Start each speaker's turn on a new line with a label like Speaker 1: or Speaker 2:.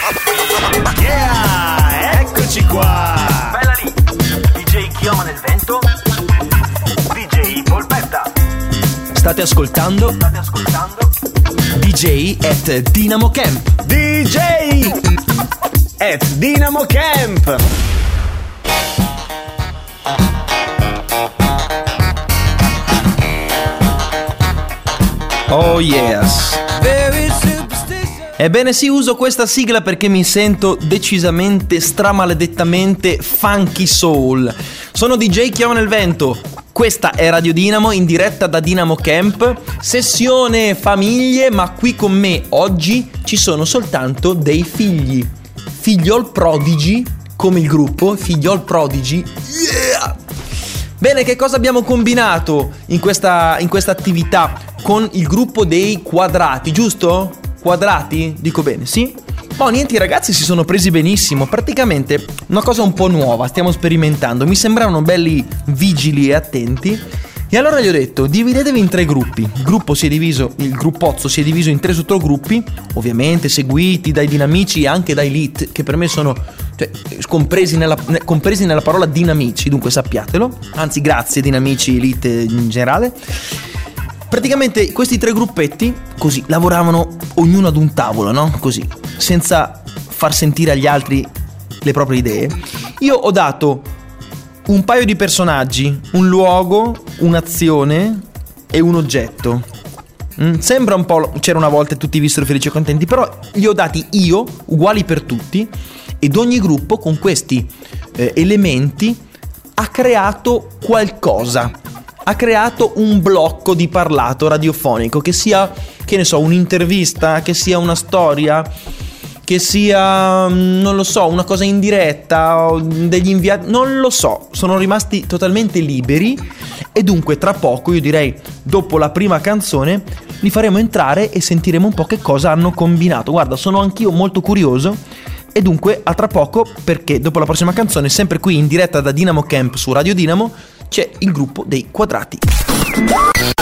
Speaker 1: Yeah, eccoci qua.
Speaker 2: Bella lì, DJ Chioma nel vento, DJ Polpetta.
Speaker 3: State ascoltando DJ at Dynamo Camp.
Speaker 1: DJ at Dynamo Camp.
Speaker 3: Oh yes. Ebbene sì, uso questa sigla perché mi sento decisamente, stramaledettamente funky soul. Sono DJ Chioma nel vento. Questa è Radio Dynamo in diretta da Dynamo Camp, sessione famiglie, ma qui con me oggi ci sono soltanto dei figli. Figliol prodigi, come il gruppo, figliol prodigi. Yeah! Bene, che cosa abbiamo combinato in questa attività con il gruppo dei quadrati, giusto? Quadrati? Dico bene, sì? Oh, niente, i ragazzi si sono presi benissimo. Praticamente una cosa un po' nuova, stiamo sperimentando. Mi sembravano belli vigili e attenti. E allora gli ho detto, dividetevi in 3 gruppi. Il gruppozzo si è diviso in 3 sottogruppi, ovviamente seguiti dai dinamici e anche dai lit, che per me sono compresi nella parola dinamici, dunque sappiatelo. Anzi, grazie dinamici, lit in generale. Praticamente questi 3 gruppetti così lavoravano ognuno ad un tavolo, no? Così, senza far sentire agli altri le proprie idee. Io ho dato un paio di personaggi, un luogo, un'azione e un oggetto. Sembra un po' C'era una volta e tutti vissero felici e contenti, però li ho dati io, uguali per tutti, ed ogni gruppo con questi elementi ha creato qualcosa. Ha creato un blocco di parlato radiofonico, che sia, che ne so, un'intervista, che sia una storia, che sia, non lo so, una cosa in diretta, degli inviati, non lo so, sono rimasti totalmente liberi. E dunque tra poco, io direi dopo la prima canzone, li faremo entrare e sentiremo un po' che cosa hanno combinato. Guarda, sono anch'io molto curioso. E dunque a tra poco, perché dopo la prossima canzone, sempre qui in diretta da Dynamo Camp su Radio Dynamo, c'è il gruppo dei quadrati.